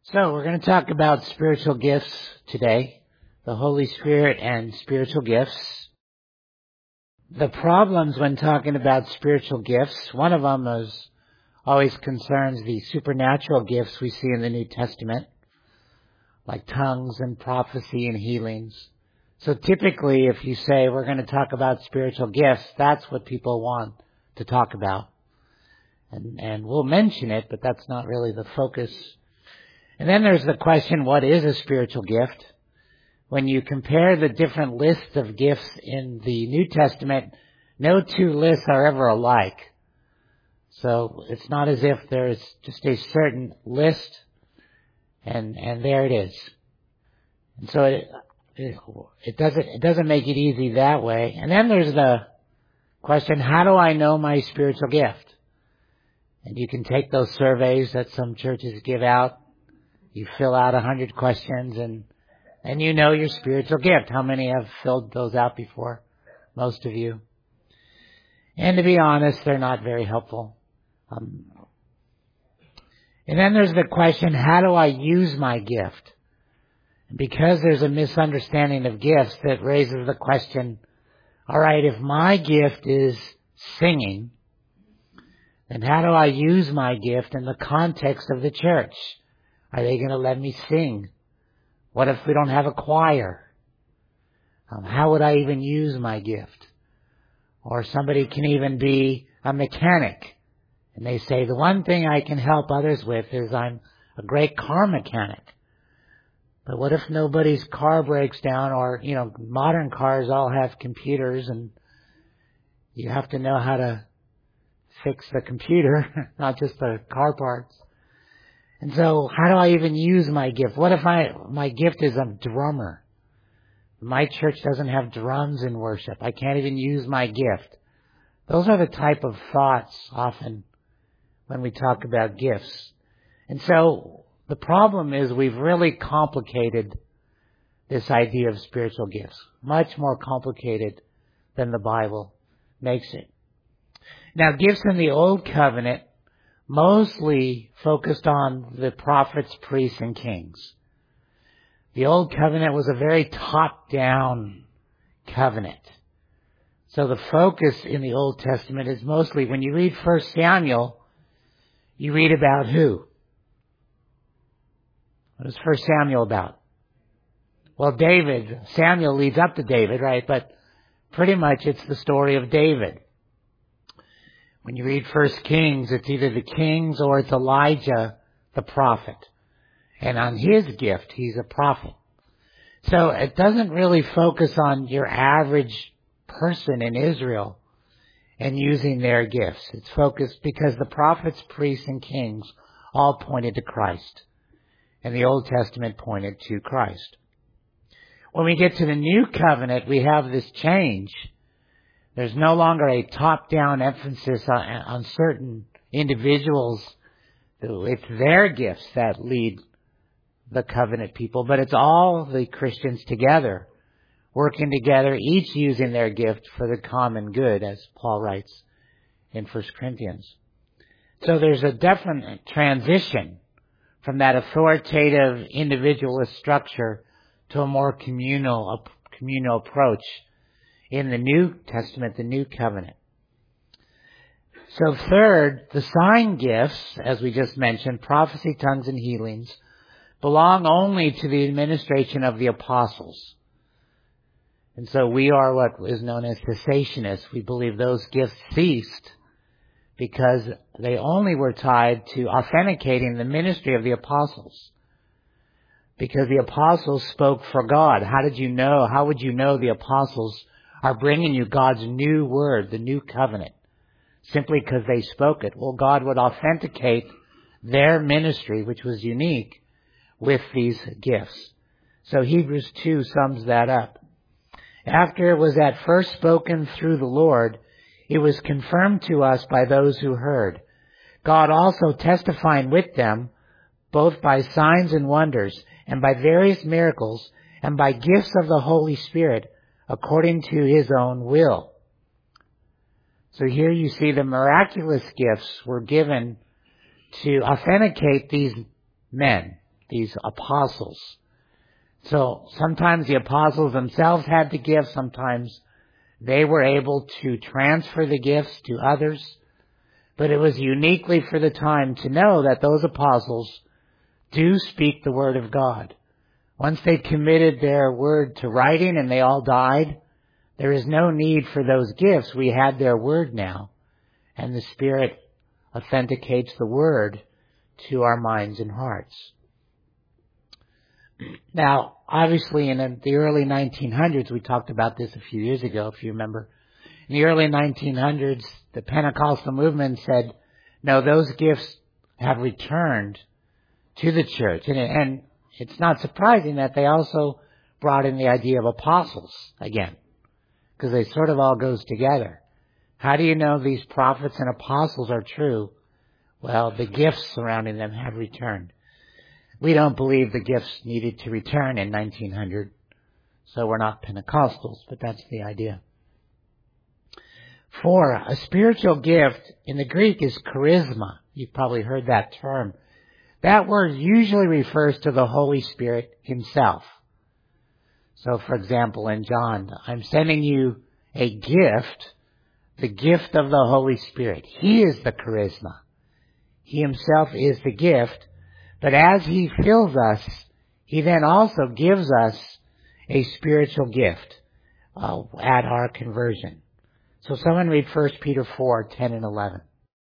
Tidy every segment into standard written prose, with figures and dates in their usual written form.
So we're going to talk about spiritual gifts today, the Holy Spirit and spiritual gifts. The problems when talking about spiritual gifts, one of them is always concerns the supernatural gifts we see in the New Testament, like tongues and prophecy and healings. So typically if you say we're going to talk about spiritual gifts, that's what people want to talk about. And we'll mention it, but that's not really the focus. And then there's the question, what is a spiritual gift? When you compare the different lists of gifts in the New Testament, no two lists are ever alike. So it's not as if there's just a certain list and there it is. And so it doesn't make it easy that way. And then there's the question, how do I know my spiritual gift? And you can take those surveys that some churches give out. You fill out 100 questions and you know your spiritual gift. How many have filled those out before? Most of you. And to be honest, they're not very helpful. And then there's the question, how do I use my gift? And because there's a misunderstanding of gifts that raises the question, all right, if my gift is singing, then how do I use my gift in the context of the church? Are they going to let me sing? What if we don't have a choir? How would I even use my gift? Or somebody can even be a mechanic. And they say, the one thing I can help others with is I'm a great car mechanic. But what if nobody's car breaks down or, modern cars all have computers and you have to know how to fix the computer, not just the car parts. And so how do I even use my gift? What if my gift is a drummer? My church doesn't have drums in worship. I can't even use my gift. Those are the type of thoughts often when we talk about gifts. And so the problem is we've really complicated this idea of spiritual gifts. Much more complicated than the Bible makes it. Now, gifts in the Old Covenant mostly focused on the prophets, priests, and kings. The Old Covenant was a very top-down covenant. So the focus in the Old Testament is mostly, when you read 1 Samuel, you read about who? What is 1 Samuel about? Well, David. Samuel leads up to David, right? But pretty much it's the story of David. When you read 1 Kings, it's either the kings or it's Elijah, the prophet. And on his gift, he's a prophet. So it doesn't really focus on your average person in Israel and using their gifts. It's focused because the prophets, priests, and kings all pointed to Christ. And the Old Testament pointed to Christ. When we get to the New Covenant, we have this change. There's no longer a top-down emphasis on certain individuals. It's their gifts that lead the covenant people, but it's all the Christians together, working together, each using their gift for the common good, as Paul writes in 1 Corinthians. So there's a definite transition from that authoritative individualist structure to a more communal approach in the New Testament, the New Covenant. So third, the sign gifts, as we just mentioned, prophecy, tongues, and healings, belong only to the administration of the apostles. And so we are what is known as cessationists. We believe those gifts ceased because they only were tied to authenticating the ministry of the apostles. Because the apostles spoke for God. How would you know the apostles are bringing you God's new word, the new covenant, simply because they spoke it? Well, God would authenticate their ministry, which was unique, with these gifts. So Hebrews 2 sums that up. After it was at first spoken through the Lord, it was confirmed to us by those who heard. God also testifying with them, both by signs and wonders, and by various miracles, and by gifts of the Holy Spirit, according to his own will. So here you see the miraculous gifts were given to authenticate these men. these apostles. So sometimes the apostles themselves had the gifts, sometimes they were able to transfer the gifts to others, but it was uniquely for the time to know that those apostles do speak the word of God. Once they committed their word to writing and they all died, there is no need for those gifts. We had their word now, and the Spirit authenticates the word to our minds and hearts. Now, obviously in the early 1900s, we talked about this a few years ago, if you remember. In the early 1900s, the Pentecostal movement said, no, those gifts have returned to the church. And it's not surprising that they also brought in the idea of apostles again, because they sort of all goes together. How do you know these prophets and apostles are true? Well, the gifts surrounding them have returned. We don't believe the gifts needed to return in 1900, so we're not Pentecostals, but that's the idea. 4, a spiritual gift in the Greek is charisma. You've probably heard that term. That word usually refers to the Holy Spirit himself. So, for example, in John, I'm sending you a gift, the gift of the Holy Spirit. He is the charisma. He himself is the gift. But as he fills us, he then also gives us a spiritual gift at our conversion. So someone read 1 Peter 4:10 and 11.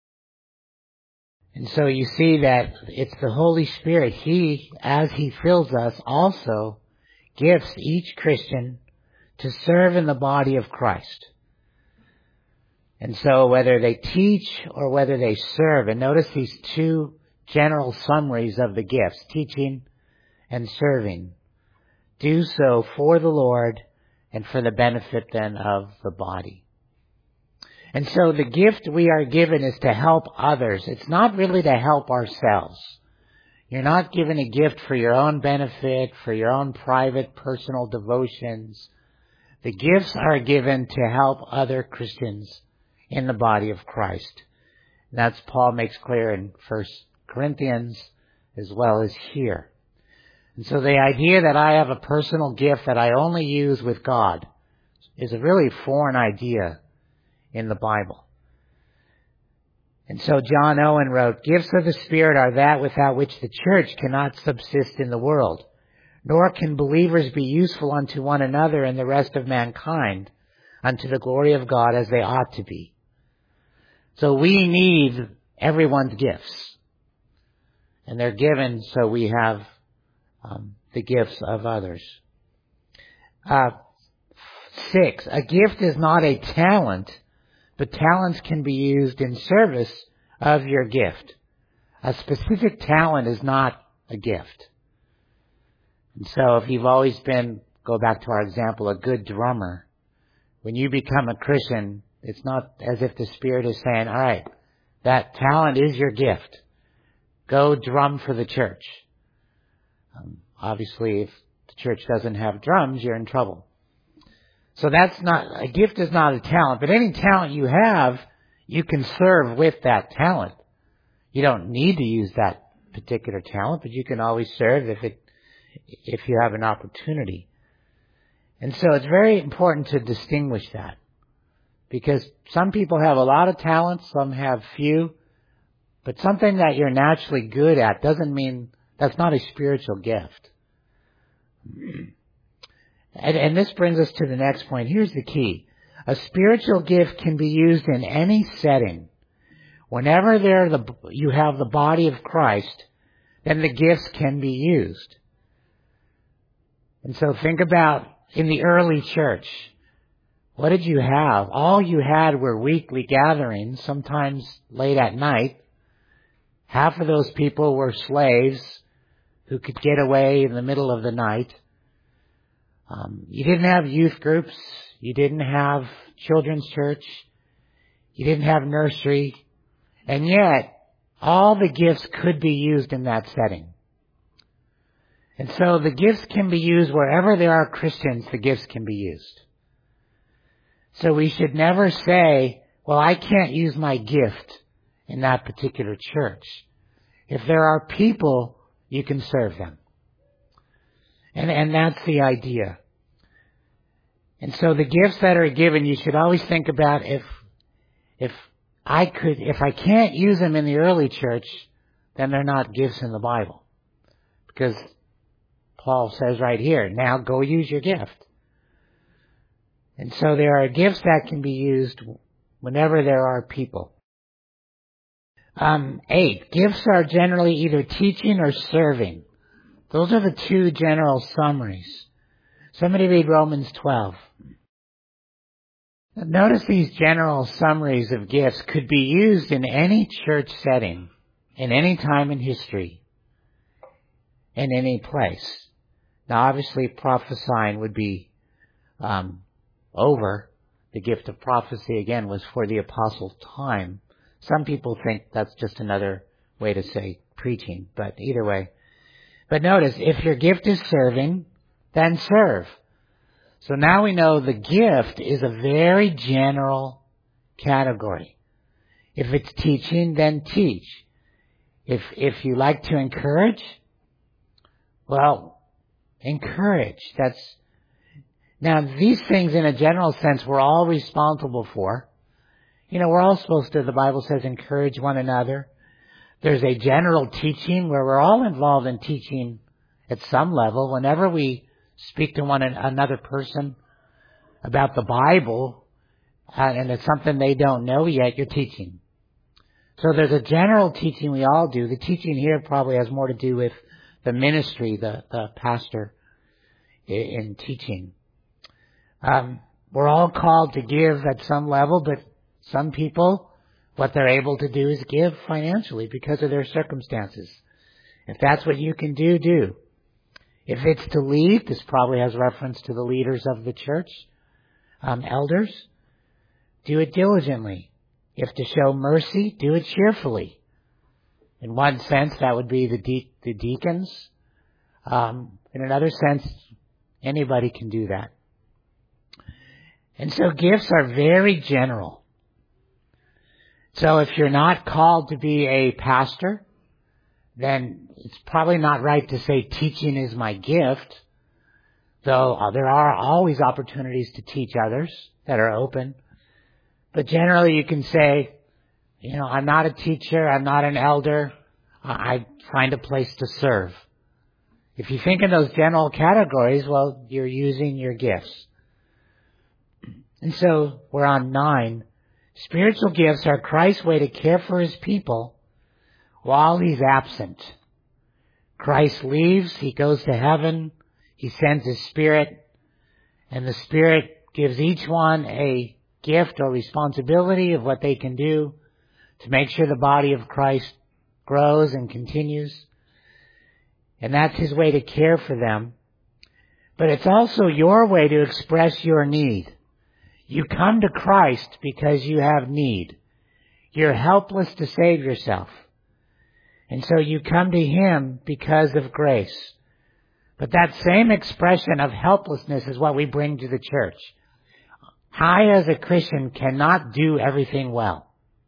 And so you see that it's the Holy Spirit. He, as he fills us, also gifts each Christian to serve in the body of Christ. And so whether they teach or whether they serve, and notice these two general summaries of the gifts, teaching and serving, do so for the Lord and for the benefit then of the body. And so the gift we are given is to help others. It's not really to help ourselves. You're not given a gift for your own benefit, for your own private personal devotions. The gifts are given to help other Christians in the body of Christ. And that's Paul makes clear in 1 Corinthians as well as here. And so the idea that I have a personal gift that I only use with God is a really foreign idea in the Bible. And so John Owen wrote, gifts of the Spirit are that without which the church cannot subsist in the world, nor can believers be useful unto one another and the rest of mankind unto the glory of God as they ought to be. So we need everyone's gifts. And they're given so we have the gifts of others. 6, a gift is not a talent, but talents can be used in service of your gift. A specific talent is not a gift. And so if you've always been, go back to our example, a good drummer, when you become a Christian, it's not as if the Spirit is saying, all right, that talent is your gift. Go drum for the church. Obviously, if the church doesn't have drums, you're in trouble. So that's not, a gift is not a talent, but any talent you have, you can serve with that talent. You don't need to use that particular talent, but you can always serve if you have an opportunity. And so it's very important to distinguish that, because some people have a lot of talents, some have few, but something that you're naturally good at doesn't mean that's not a spiritual gift. And this brings us to the next point. Here's the key. A spiritual gift can be used in any setting. Whenever you have the body of Christ, then the gifts can be used. And so think about in the early church, what did you have? All you had were weekly gatherings, sometimes late at night. Half of those people were slaves who could get away in the middle of the night. You didn't have youth groups. You didn't have children's church. You didn't have nursery. And yet, all the gifts could be used in that setting. And so the gifts can be used wherever there are Christians, the gifts can be used. So we should never say, well, I can't use my gift in that particular church. If there are people you can serve them. And that's the idea. And so the gifts that are given, you should always think about if I can't use them in the early church, then they're not gifts in the Bible. Because Paul says right here, now go use your gift. And so there are gifts that can be used whenever there are people. 8, gifts are generally either teaching or serving. Those are the two general summaries. Somebody read Romans 12. Notice these general summaries of gifts could be used in any church setting, in any time in history, in any place. Now obviously prophesying would be over. The gift of prophecy again was for the apostles' time. Some people think that's just another way to say preaching, but either way. But notice, if your gift is serving, then serve. So now we know the gift is a very general category. If it's teaching, then teach. If you like to encourage, well, encourage. Now these things in a general sense we're all responsible for. We're all supposed to, the Bible says, encourage one another. There's a general teaching where we're all involved in teaching at some level. Whenever we speak to one another person about the Bible, and it's something they don't know yet, you're teaching. So there's a general teaching we all do. The teaching here probably has more to do with the ministry, the pastor in teaching. We're all called to give at some level, but some people, what they're able to do is give financially because of their circumstances. If that's what you can do, do. If it's to lead, this probably has reference to the leaders of the church, elders, do it diligently. If to show mercy, do it cheerfully. In one sense, that would be the deacons. In another sense, anybody can do that. And so gifts are very general. So if you're not called to be a pastor, then it's probably not right to say teaching is my gift, though there are always opportunities to teach others that are open. But generally you can say, I'm not a teacher, I'm not an elder, I find a place to serve. If you think in those general categories, well, you're using your gifts. And so we're on 9. Spiritual gifts are Christ's way to care for his people while he's absent. Christ leaves, he goes to heaven, he sends his Spirit, and the Spirit gives each one a gift or responsibility of what they can do to make sure the body of Christ grows and continues. And that's his way to care for them. But it's also your way to express your need. You come to Christ because you have need. You're helpless to save yourself. And so you come to him because of grace. But that same expression of helplessness is what we bring to the church. I, as a Christian, cannot do everything well.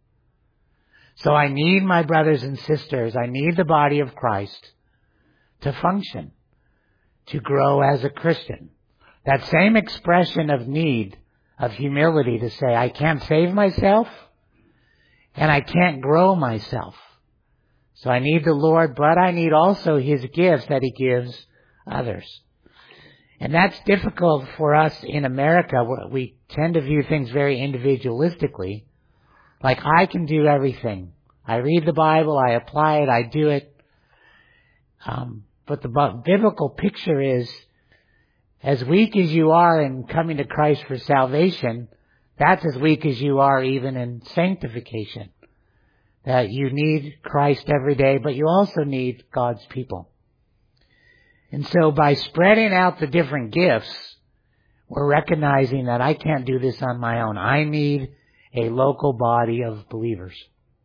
So I need my brothers and sisters, I need the body of Christ to function, to grow as a Christian. That same expression of need, of humility to say, I can't save myself and I can't grow myself. So I need the Lord, but I need also his gifts that he gives others. And that's difficult for us in America, where we tend to view things very individualistically. Like, I can do everything. I read the Bible, I apply it, I do it. But the biblical picture is, as weak as you are in coming to Christ for salvation, that's as weak as you are even in sanctification. That you need Christ every day, but you also need God's people. And so by spreading out the different gifts, we're recognizing that I can't do this on my own. I need a local body of believers.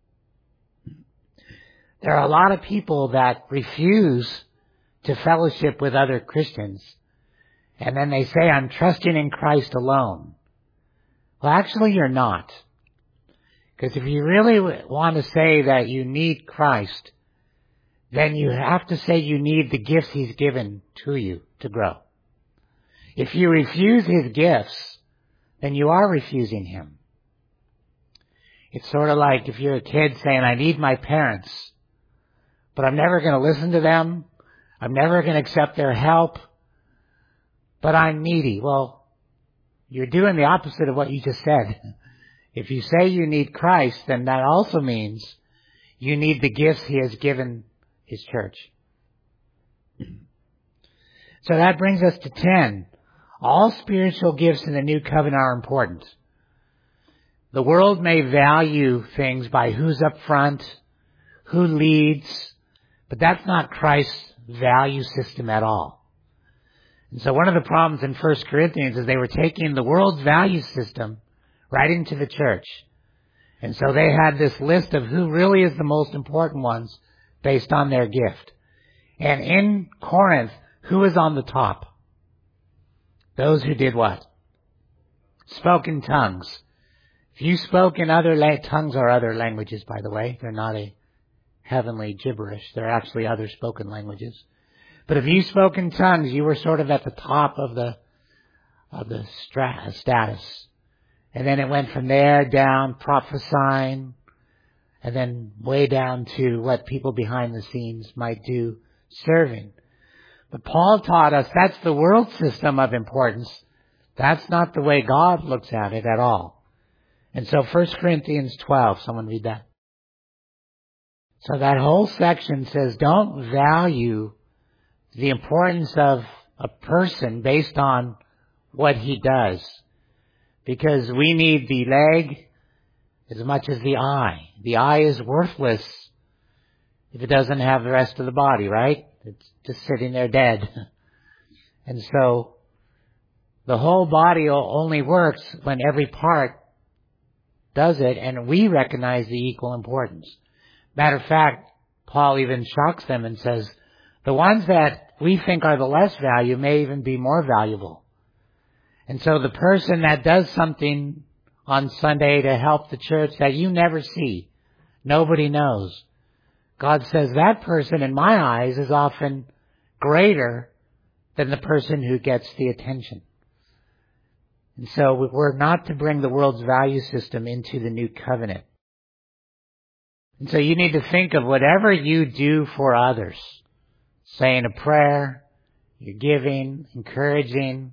There are a lot of people that refuse to fellowship with other Christians. And then they say, I'm trusting in Christ alone. Well, actually, you're not. Because if you really want to say that you need Christ, then you have to say you need the gifts He's given to you to grow. If you refuse His gifts, then you are refusing Him. It's sort of like if you're a kid saying, I need my parents, but I'm never going to listen to them. I'm never going to accept their help, but I'm needy. Well, you're doing the opposite of what you just said. If you say you need Christ, then that also means you need the gifts He has given His church. So that brings us to 10. All spiritual gifts in the new covenant are important. The world may value things by who's up front, who leads, but that's not Christ's value system at all. And so one of the problems in 1 Corinthians is they were taking the world's value system right into the church. And so they had this list of who really is the most important ones based on their gift. And in Corinth, who is on the top? Those who did what? Spoke in tongues. If you spoke in other tongues are other languages, by the way. They're not a heavenly gibberish. They're actually other spoken languages. But if you spoke in tongues, you were sort of at the top of the status. And then it went from there down, prophesying, and then way down to what people behind the scenes might do, serving. But Paul taught us that's the world system of importance. That's not the way God looks at it at all. And so 1 Corinthians 12, someone read that. So that whole section says don't value the importance of a person based on what he does. Because we need the leg as much as the eye. The eye is worthless if it doesn't have the rest of the body, right? It's just sitting there dead. And so the whole body only works when every part does it, and we recognize the equal importance. Matter of fact, Paul even shocks them and says, the ones that we think are the less value may even be more valuable. And so the person that does something on Sunday to help the church that you never see, nobody knows, God says that person in my eyes is often greater than the person who gets the attention. And so we're not to bring the world's value system into the new covenant. And so you need to think of whatever you do for others, saying a prayer, you're giving, encouraging,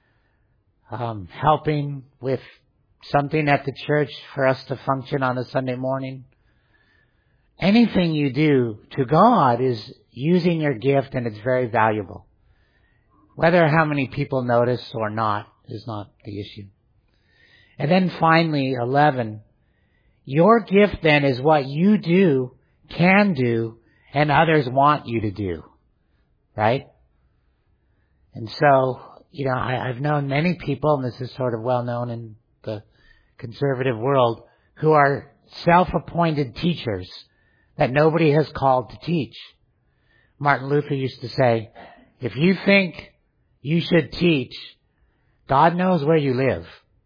helping with something at the church for us to function on a Sunday morning. Anything you do to God is using your gift, and it's very valuable. Whether how many people notice or not is not the issue. And then finally, 11, your gift then is what you do, can do, and others want you to do. Right? And so, I've known many people, and this is sort of well known in the conservative world, who are self-appointed teachers that nobody has called to teach. Martin Luther used to say, if you think you should teach, God knows where you live.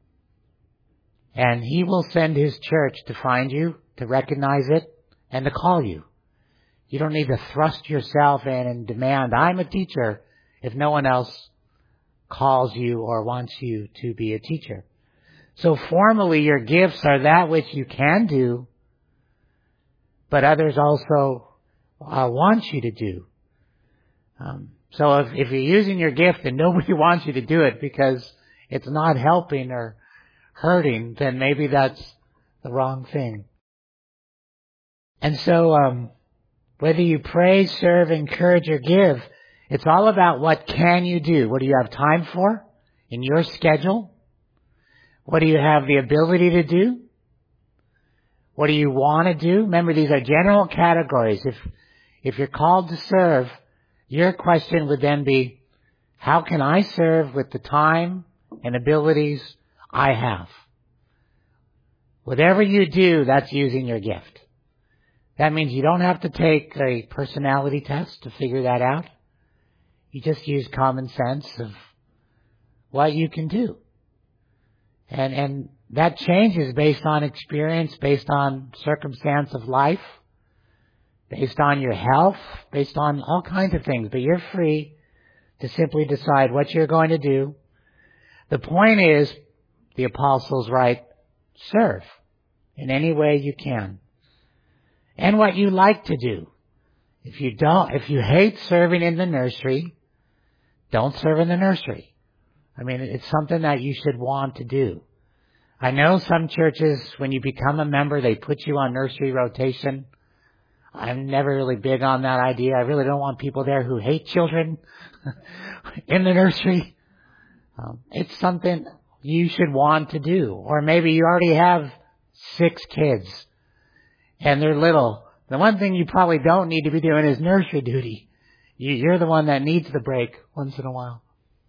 And He will send His church to find you, to recognize it, and to call you. You don't need to thrust yourself in and demand, I'm a teacher, if no one else calls you or wants you to be a teacher. So formally, your gifts are that which you can do, but others also want you to do. So if you're using your gift and nobody wants you to do it because it's not helping or hurting, then maybe that's the wrong thing. And so whether you pray, serve, encourage, or give, it's all about what can you do. What do you have time for in your schedule? What do you have the ability to do? What do you want to do? Remember, these are general categories. If you're called to serve, your question would then be, how can I serve with the time and abilities I have? Whatever you do, that's using your gift. That means you don't have to take a personality test to figure that out. You just use common sense of what you can do. And that changes based on experience, based on circumstance of life, based on your health, based on all kinds of things. But you're free to simply decide what you're going to do. The point is, the apostles write, serve in any way you can. And what you like to do. If you hate serving in the nursery, don't serve in the nursery. I mean, it's something that you should want to do. I know some churches, when you become a member, they put you on nursery rotation. I'm never really big on that idea. I really don't want people there who hate children in the nursery. It's something you should want to do. Or maybe you already have 6 kids and they're little. The one thing you probably don't need to be doing is nursery duty. You're the one that needs the break once in a while.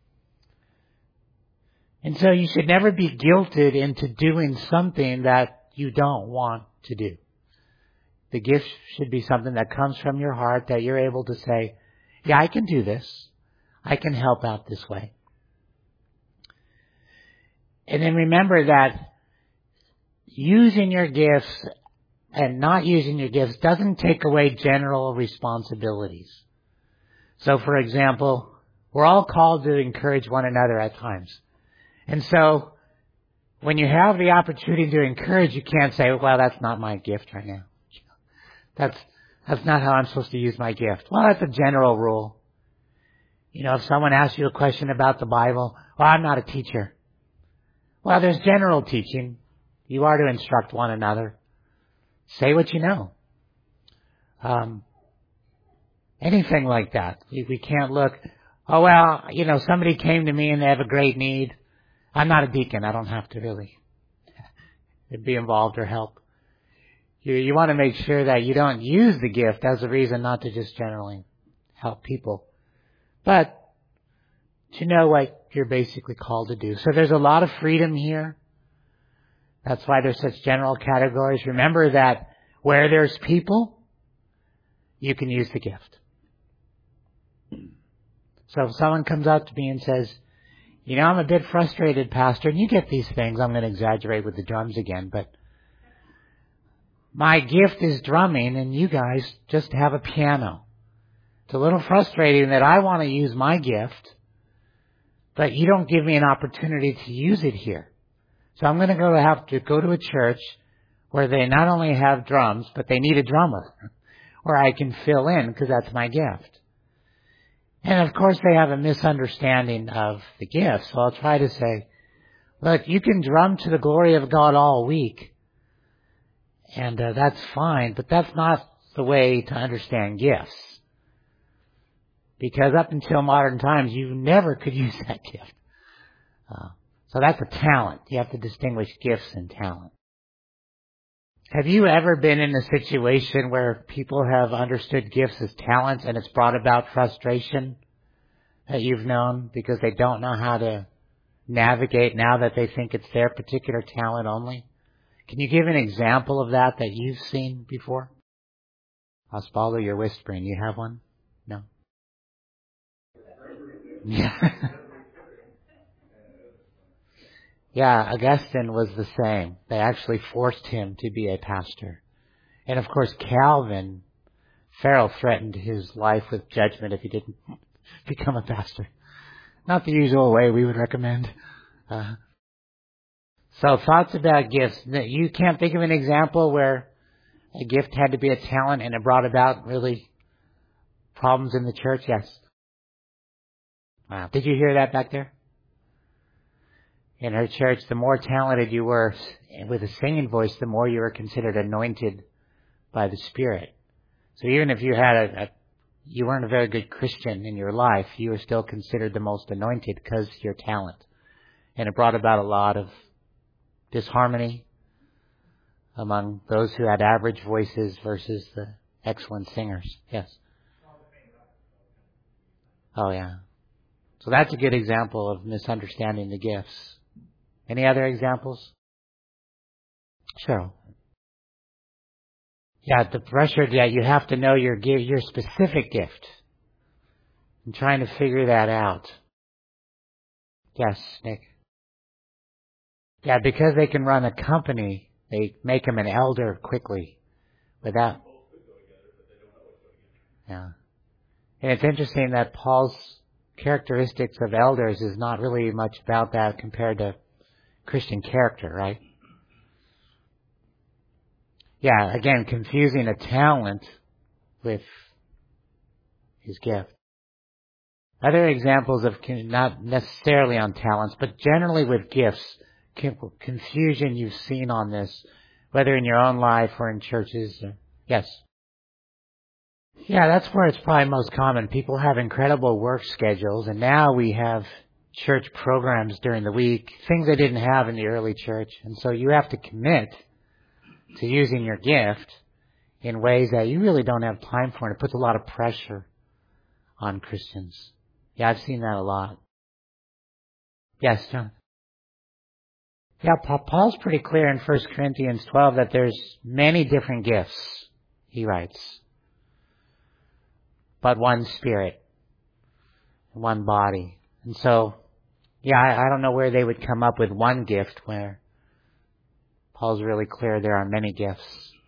And so you should never be guilted into doing something that you don't want to do. The gift should be something that comes from your heart, that you're able to say, yeah, I can do this. I can help out this way. And then remember that using your gifts and not using your gifts doesn't take away general responsibilities. So, for example, we're all called to encourage one another at times. And so, when you have the opportunity to encourage, you can't say, well, that's not my gift right now. That's not how I'm supposed to use my gift. Well, that's a general rule. If someone asks you a question about the Bible, well, I'm not a teacher. Well, there's general teaching. You are to instruct one another. Say what you know. Anything like that. We can't look, oh, well, somebody came to me and they have a great need. I'm not a deacon. I don't have to really be involved or help. You want to make sure that you don't use the gift as a reason not to just generally help people. But to know what you're basically called to do. So there's a lot of freedom here. That's why there's such general categories. Remember that where there's people, you can use the gift. So if someone comes up to me and says, I'm a bit frustrated, Pastor, and you get these things, I'm going to exaggerate with the drums again, but my gift is drumming and you guys just have a piano. It's a little frustrating that I want to use my gift, but you don't give me an opportunity to use it here. So I'm going to have to go to a church where they not only have drums, but they need a drummer where I can fill in because that's my gift. And of course they have a misunderstanding of the gift. So I'll try to say, look, you can drum to the glory of God all week. And that's fine, but that's not the way to understand gifts. Because up until modern times, you never could use that gift. So that's a talent. You have to distinguish gifts and talent. Have you ever been in a situation where people have understood gifts as talents and it's brought about frustration that you've known because they don't know how to navigate now that they think it's their particular talent only? Can you give an example of that you've seen before? Osvaldo, you're whispering. You have one? No? Yeah. Yeah, Augustine was the same. They actually forced him to be a pastor. And of course, Calvin, Farrell threatened his life with judgment if he didn't become a pastor. Not the usual way we would recommend. So thoughts about gifts. You can't think of an example where a gift had to be a talent and it brought about really problems in the church? Yes. Wow. Did you hear that back there? In her church, the more talented you were with a singing voice, the more you were considered anointed by the Spirit. So even if you had you weren't a very good Christian in your life, you were still considered the most anointed because of your talent. And it brought about a lot of disharmony among those who had average voices versus the excellent singers. Yes. Oh, yeah. So that's a good example of misunderstanding the gifts. Any other examples? Sure. Yeah, the pressure that you have to know your specific gift. I'm trying to figure that out. Yes, Nick. Yeah, because they can run a company, they make them an elder quickly without. Yeah. And it's interesting that Paul's characteristics of elders is not really much about that compared to Christian character, right? Yeah, again, confusing a talent with his gift. Other examples of, not necessarily on talents, but generally with gifts, confusion you've seen on this, whether in your own life or in churches. Yes? Yeah, that's where it's probably most common. People have incredible work schedules, and now we have church programs during the week, things they didn't have in the early church. And so you have to commit to using your gift in ways that you really don't have time for, and it puts a lot of pressure on Christians. Yeah, I've seen that a lot. Yes, John? Yeah, Paul's pretty clear in 1 Corinthians 12 that there's many different gifts, he writes. But one Spirit, one body. And so, yeah, I don't know where they would come up with one gift where Paul's really clear there are many gifts.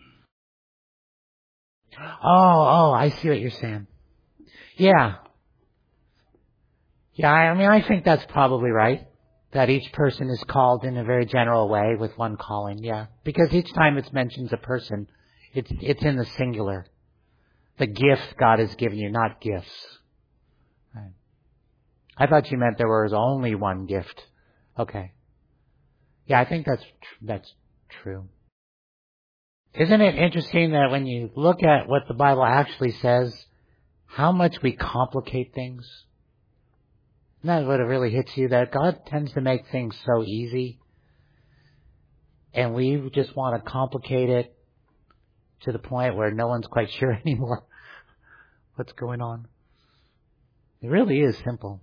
Oh, I see what you're saying. Yeah. Yeah, I think that's probably right. That each person is called in a very general way with one calling, yeah. Because each time it mentions a person, it's in the singular. The gift God has given you, not gifts. Right. I thought you meant there was only one gift. Okay. Yeah, I think that's true. Isn't it interesting that when you look at what the Bible actually says, how much we complicate things? Isn't that what it really hits you? That God tends to make things so easy, and we just want to complicate it to the point where no one's quite sure anymore what's going on. It really is simple.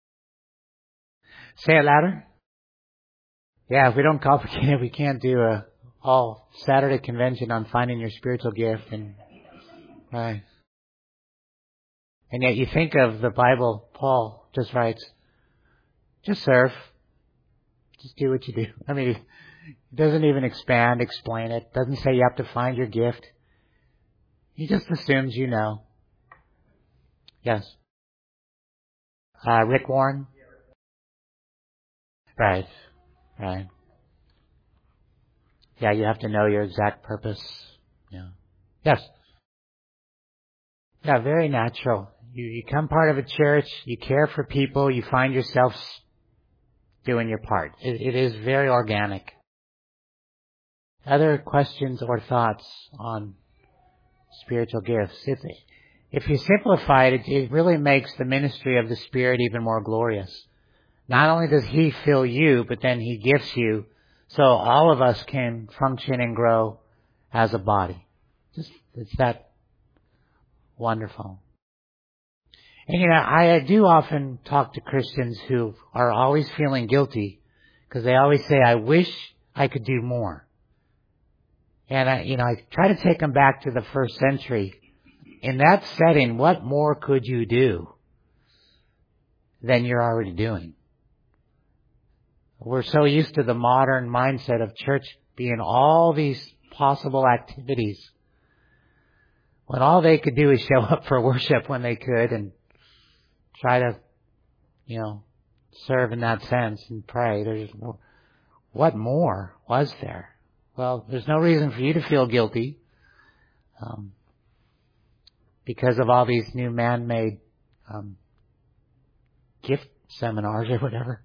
Say it louder. Yeah, if we don't complicate it, we can't do a all Saturday convention on finding your spiritual gift. Right. And yet you think of the Bible, Paul just writes, just serve. Just do what you do. I mean, it doesn't even explain it. Doesn't say you have to find your gift. He just assumes you know. Yes. Rick Warren? Right. Yeah, you have to know your exact purpose. Yeah. Yes. Yeah, very natural. You become part of a church, you care for people, you find yourself doing your part. It is very organic. Other questions or thoughts on spiritual gifts? If you simplify it, it really makes the ministry of the Spirit even more glorious. Not only does He fill you, but then He gifts you so all of us can function and grow as a body. It's that wonderful. And I do often talk to Christians who are always feeling guilty because they always say, I wish I could do more. And I try to take them back to the first century. In that setting, what more could you do than you're already doing? We're so used to the modern mindset of church being all these possible activities when all they could do is show up for worship when they could and try to, serve in that sense and pray. What more was there? Well, there's no reason for you to feel guilty because of all these new man-made gift seminars or whatever.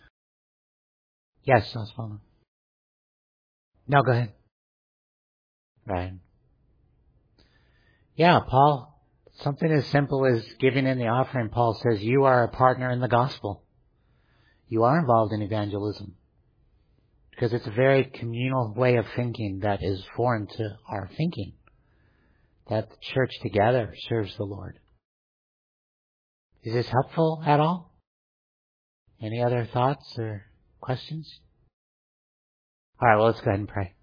Yes, that's fine. No, go ahead. Right. Yeah, Paul, something as simple as giving in the offering, Paul says, you are a partner in the gospel. You are involved in evangelism. Because it's a very communal way of thinking that is foreign to our thinking. That the church together serves the Lord. Is this helpful at all? Any other thoughts or questions? All right, well, let's go ahead and pray.